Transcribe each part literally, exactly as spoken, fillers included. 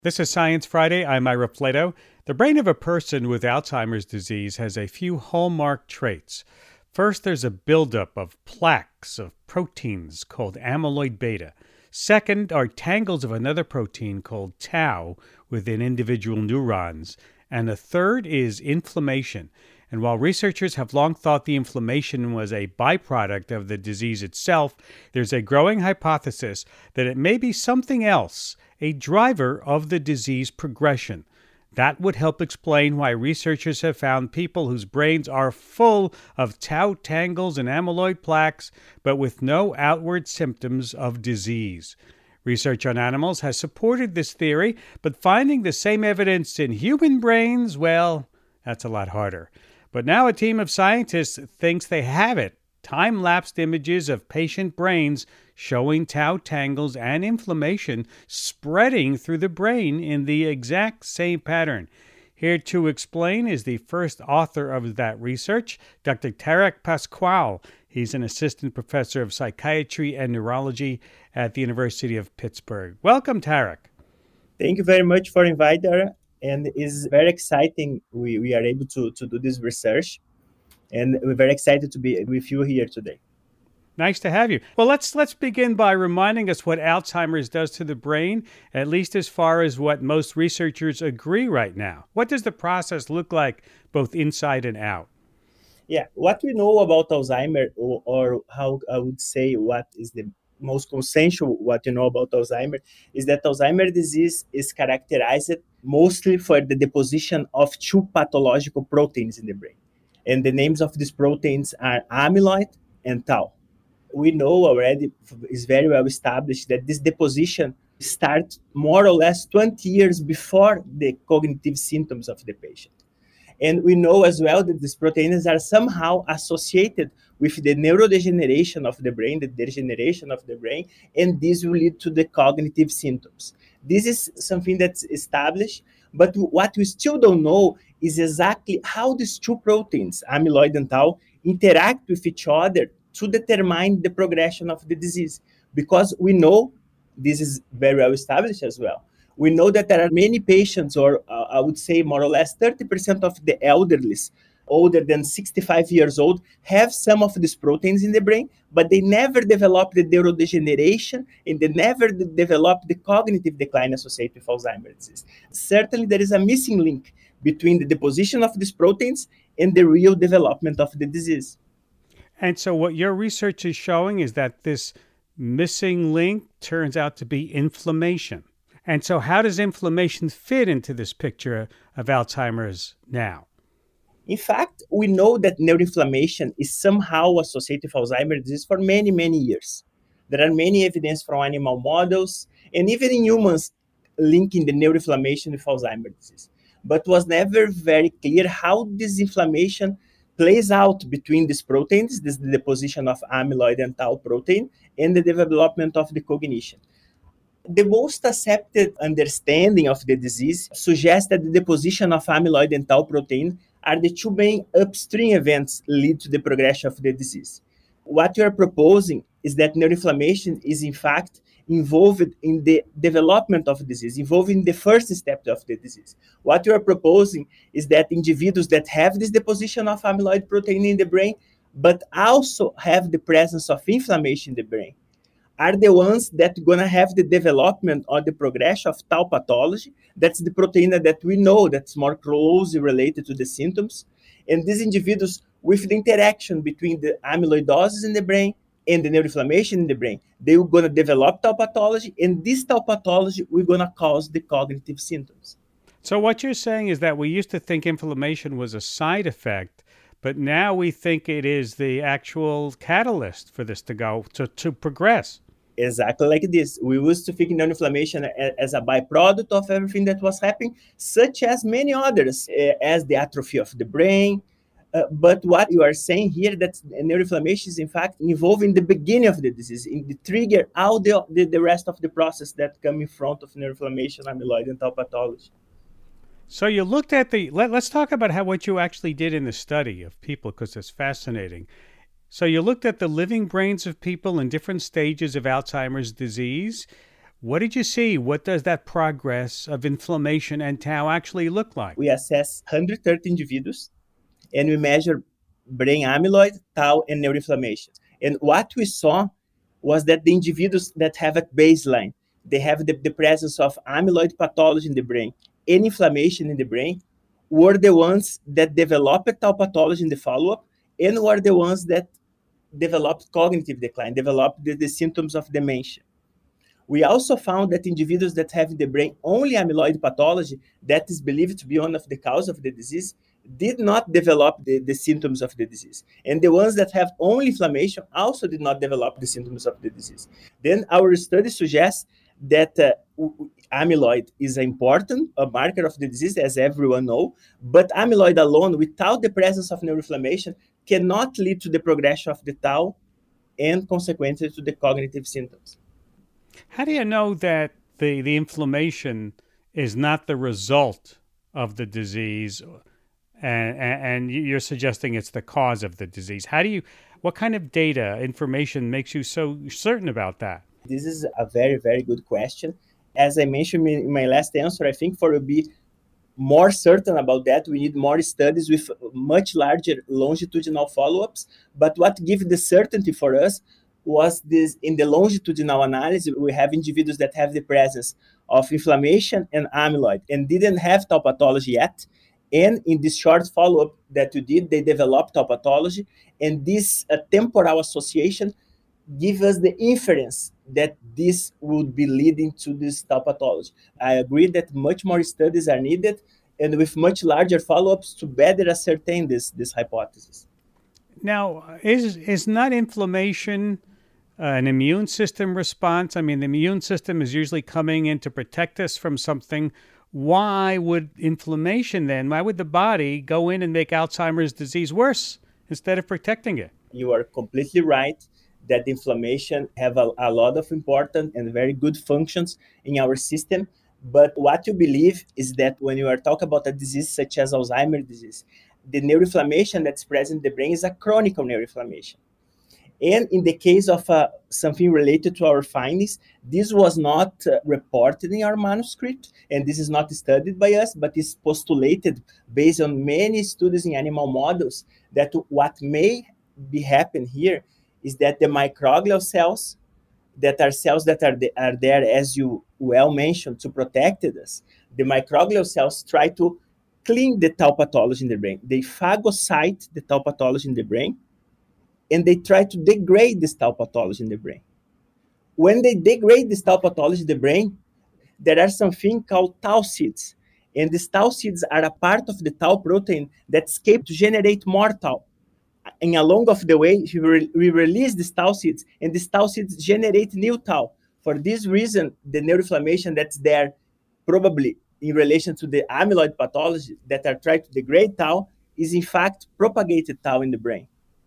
This is Science Friday. I'm Ira Flato. The brain of a person with Alzheimer's disease has a few hallmark traits. First, there's a buildup of plaques of proteins called amyloid beta. Second are tangles of another protein called tau within individual neurons. And the third is inflammation. And while researchers have long thought the inflammation was a byproduct of the disease itself, there's a growing hypothesis that it may be something else, a driver of the disease progression. That would help explain why researchers have found people whose brains are full of tau tangles and amyloid plaques, but with no outward symptoms of disease. Research on animals has supported this theory, but finding the same evidence in human brains, well, that's a lot harder. But now a team of scientists thinks they have it. Time-lapsed images of patient brains showing tau tangles and inflammation spreading through the brain in the exact same pattern. Here to explain is the first author of that research, Doctor Tareq Pascual. He's an assistant professor of psychiatry and neurology at the University of Pittsburgh. Welcome, Tareq. Thank you very much for inviting us. And it's very exciting we, we are able to, to do this research. And we're very excited to be with you here today. Nice to have you. Well, let's let's begin by reminding us what Alzheimer's does to the brain, at least as far as what most researchers agree right now. What does the process look like both inside and out? Yeah, what we know about Alzheimer, or, or how I would say what is the most consensual what you know about Alzheimer, is that Alzheimer's disease is characterized mostly for the deposition of two pathological proteins in the brain. And the names of these proteins are amyloid and tau. We know already, it's very well established, that this deposition starts more or less twenty years before the cognitive symptoms of the patient. And we know as well that these proteins are somehow associated with the neurodegeneration of the brain, the degeneration of the brain, and this will lead to the cognitive symptoms. This is something that's established, but what we still don't know is exactly how these two proteins, amyloid and tau, interact with each other to determine the progression of the disease. Because we know, this is very well established as well, we know that there are many patients, or uh, I would say more or less thirty percent of the elderly older than sixty-five years old have some of these proteins in the brain, but they never develop the neurodegeneration and they never de- develop the cognitive decline associated with Alzheimer's disease. Certainly, there is a missing link between the deposition of these proteins and the real development of the disease. And so what your research is showing is that this missing link turns out to be inflammation. And so how does inflammation fit into this picture of Alzheimer's now? In fact, we know that neuroinflammation is somehow associated with Alzheimer's disease for many, many years. There are many evidence from animal models and even in humans linking the neuroinflammation with Alzheimer's disease. But was never very clear how this inflammation plays out between these proteins, this the deposition of amyloid and tau protein, and the development of the cognition. The most accepted understanding of the disease suggests that the deposition of amyloid and tau protein are the two main upstream events lead to the progression of the disease. What you are proposing is that neuroinflammation is in fact involved in the development of the disease, involved in the first step of the disease. What you are proposing is that individuals that have this deposition of amyloid protein in the brain, but also have the presence of inflammation in the brain, are the ones that are going to have the development or the progression of tau pathology. That's the protein that we know that's more closely related to the symptoms. And these individuals, with the interaction between the amyloidosis in the brain and the neuroinflammation in the brain, they're going to develop tau pathology, and this tau pathology we're going to cause the cognitive symptoms. So what you're saying is that we used to think inflammation was a side effect, but now we think it is the actual catalyst for this to go, to, to progress. Exactly like this. We used to think neuroinflammation as a byproduct of everything that was happening, such as many others, uh, as the atrophy of the brain. Uh, but what you are saying here, that neuroinflammation is in fact involved in the beginning of the disease, in the trigger, all the, the, the rest of the process that come in front of neuroinflammation, amyloid, and tau pathology. So you looked at the, let, let's talk about how what you actually did in the study of people, because it's fascinating. So you looked at the living brains of people in different stages of Alzheimer's disease. What did you see? What does that progress of inflammation and tau actually look like? We assess one hundred thirty individuals, and we measure brain amyloid, tau, and neuroinflammation. And what we saw was that the individuals that have at baseline, they have the, the presence of amyloid pathology in the brain and inflammation in the brain, were the ones that developed tau pathology in the follow-up and were the ones that developed cognitive decline, developed the, the symptoms of dementia. We also found that individuals that have in the brain only amyloid pathology, that is believed to be one of the cause of the disease, did not develop the, the symptoms of the disease. And the ones that have only inflammation also did not develop the symptoms of the disease. Then our study suggests that uh, amyloid is important, a marker of the disease, as everyone knows, but amyloid alone, without the presence of neuroinflammation, cannot lead to the progression of the tau and consequently to the cognitive symptoms. How do you know that the, the inflammation is not the result of the disease, and, and you're suggesting it's the cause of the disease? How do you, what kind of data, information makes you so certain about that? This is a very, very good question. As I mentioned in my last answer, I think for to be more certain about that, we need more studies with much larger longitudinal follow-ups. But what gives the certainty for us was this: in the longitudinal analysis, we have individuals that have the presence of inflammation and amyloid and didn't have tau pathology yet. And in this short follow-up that we did, they developed tau pathology. And this uh, temporal association gives us the inference that this would be leading to this tau pathology. I agree that much more studies are needed and with much larger follow-ups to better ascertain this, this hypothesis. Now, is, is not inflammation Uh, an immune system response? I mean, the immune system is usually coming in to protect us from something. Why would inflammation then, why would the body go in and make Alzheimer's disease worse instead of protecting it? You are completely right that inflammation have a, a lot of important and very good functions in our system. But what you believe is that when you are talking about a disease such as Alzheimer's disease, the neuroinflammation that's present in the brain is a chronic neuroinflammation. And in the case of uh, something related to our findings, this was not uh, reported in our manuscript, and this is not studied by us, but is postulated based on many studies in animal models that what may be happen here is that the microglial cells, that are cells that are, the, are there, as you well mentioned, to protect us, the microglial cells try to clean the tau pathology in the brain. They phagocyte the tau pathology in the brain, and they try to degrade this tau pathology in the brain. When they degrade this tau pathology in the brain, there are something called tau seeds. And these tau seeds are a part of the tau protein that escape to generate more tau. And along of the way, we, re- we release these tau seeds, and these tau seeds generate new tau. For this reason, the neuroinflammation that's there, probably in relation to the amyloid pathology that are trying to degrade tau, is in fact propagated tau in the brain.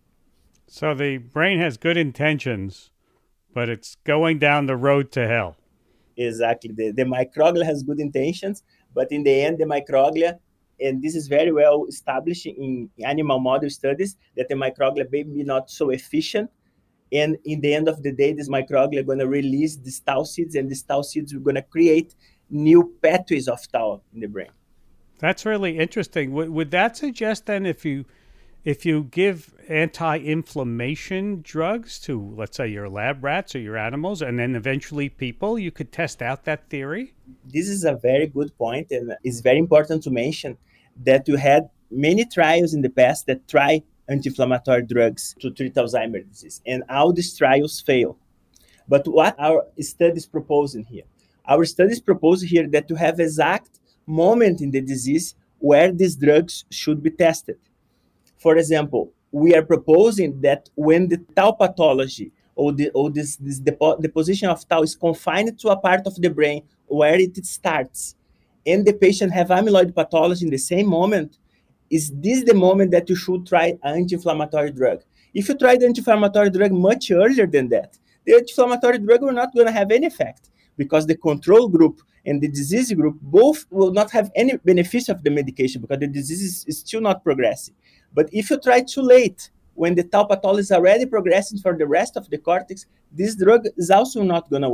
So the brain has good intentions, but it's going down the road to hell. Exactly. The, the microglia has good intentions, but in the end, the microglia, and this is very well established in animal model studies, that the microglia may be not so efficient. And in the end of the day, this microglia are going to release these tau seeds, and these tau seeds are going to create new pathways of tau in the brain. That's really interesting. Would, would that suggest then if you if you give anti-inflammation drugs to, let's say, your lab rats or your animals, and then eventually people, you could test out that theory? This is a very good point, and it's very important to mention that you had many trials in the past that try anti-inflammatory drugs to treat Alzheimer's disease, and all these trials fail. But what our study is proposing here? Our study is proposing here that you have exact moment in the disease where these drugs should be tested. For example, we are proposing that when the tau pathology or, the, or this, this depo- deposition of tau is confined to a part of the brain where it starts, and the patient have amyloid pathology in the same moment, is this the moment that you should try an anti-inflammatory drug? If you try the anti-inflammatory drug much earlier than that, the anti-inflammatory drug will not going to have any effect, because the control group and the disease group both will not have any benefit of the medication because the disease is, is still not progressing. But if you try too late, when the tau pathology is already progressing for the rest of the cortex, this drug is also not going to work.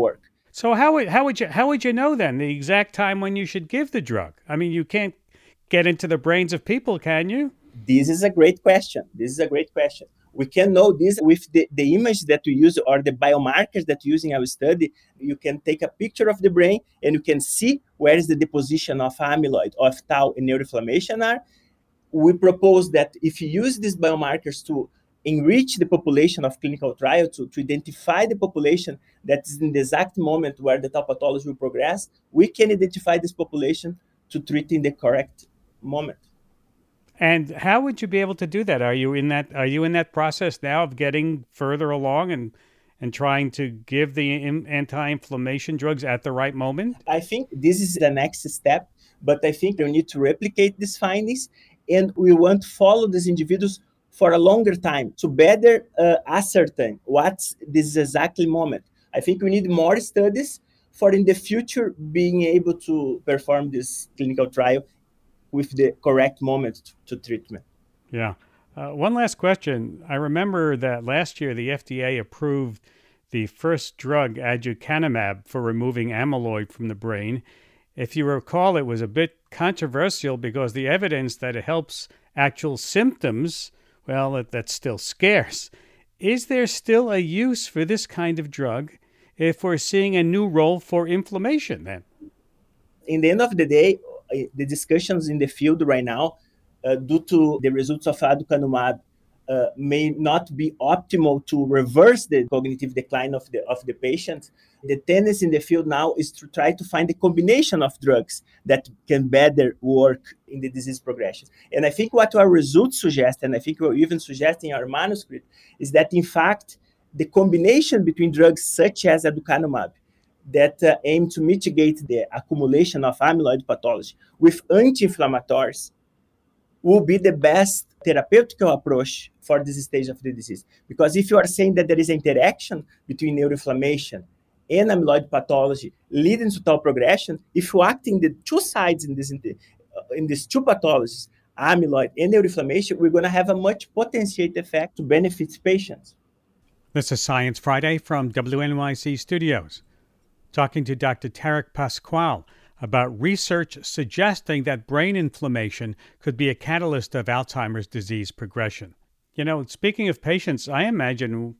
So how would how would you how would you know then the exact time when you should give the drug? I mean, you can't get into the brains of people, can you? This is a great question. This is a great question. We can know this with the, the image that we use or the biomarkers that we use in our study. You can take a picture of the brain and you can see where is the deposition of amyloid, of tau and neuroinflammation are. We propose that if you use these biomarkers to enrich the population of clinical trial, to, to identify the population that is in the exact moment where the tau pathology will progress, we can identify this population to treat in the correct moment. And how would you be able to do that? Are you in that Are you in that process now of getting further along and and trying to give the anti-inflammation drugs at the right moment? I think this is the next step, but I think we need to replicate these findings, and we want to follow these individuals for a longer time to better uh, ascertain what's this exactly moment. I think we need more studies for in the future being able to perform this clinical trial with the correct moment to treatment. Yeah. Uh, one last question. I remember that last year the F D A approved the first drug, aducanumab, for removing amyloid from the brain. If you recall, it was a bit controversial because the evidence that it helps actual symptoms, well, that, that's still scarce. Is there still a use for this kind of drug if we're seeing a new role for inflammation then? In the end of the day, the discussions in the field right now, uh, due to the results of aducanumab, uh, may not be optimal to reverse the cognitive decline of the of the patient. The tendency in the field now is to try to find a combination of drugs that can better work in the disease progression. And I think what our results suggest, and I think we're even suggesting in our manuscript, is that in fact, the combination between drugs such as aducanumab that uh, aim to mitigate the accumulation of amyloid pathology with anti-inflammatories will be the best therapeutic approach for this stage of the disease. Because if you are saying that there is an interaction between neuroinflammation and amyloid pathology leading to tau progression, if you act in the two sides in, this, in these two pathologies, amyloid and neuroinflammation, we're going to have a much potentiated effect to benefit patients. This is Science Friday from W N Y C Studios, talking to Doctor Tarik Pascual about research suggesting that brain inflammation could be a catalyst of Alzheimer's disease progression. You know, speaking of patients, I imagine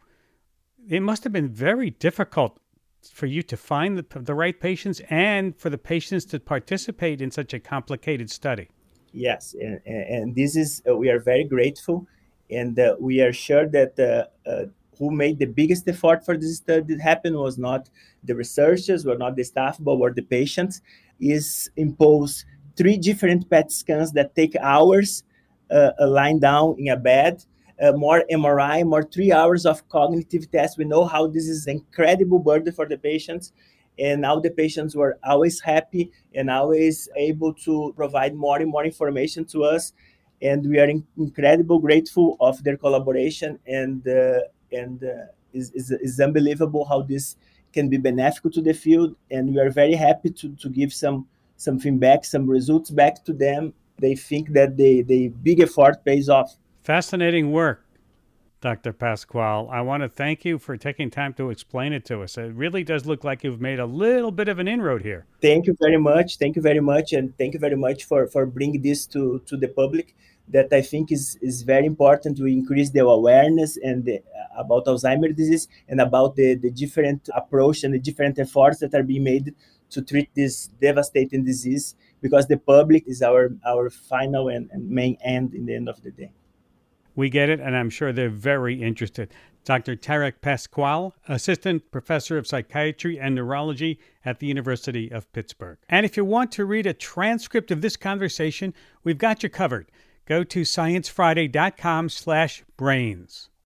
it must have been very difficult for you to find the, the right patients and for the patients to participate in such a complicated study. Yes, and, and this is, uh, we are very grateful, and uh, we are sure that uh, uh, who made the biggest effort for this study to happen was not the researchers, were not the staff, but were the patients, is impose three different P E T scans that take hours uh, lying down in a bed, uh, more M R I, more three hours of cognitive tests. We know how this is an incredible burden for the patients, and now the patients were always happy and always able to provide more and more information to us, and we are in- incredibly grateful of their collaboration, and uh, and uh, is is is unbelievable how this can be beneficial to the field, and we are very happy to, to give some some feedback, some results back to them. They think that the, the big effort pays off. Fascinating work, Doctor Pascual. I want to thank you for taking time to explain it to us. It really does look like you've made a little bit of an inroad here. Thank you very much. Thank you very much, and thank you very much for, for bringing this to, to the public. That I think is, is very important to increase the awareness and the, about Alzheimer's disease and about the, the different approach and the different efforts that are being made to treat this devastating disease, because the public is our, our final and, and main end in the end of the day. We get it, and I'm sure they're very interested. Doctor Tarik Pascual, Assistant Professor of Psychiatry and Neurology at the University of Pittsburgh. And if you want to read a transcript of this conversation, we've got you covered. Go to sciencefriday.com slash brains.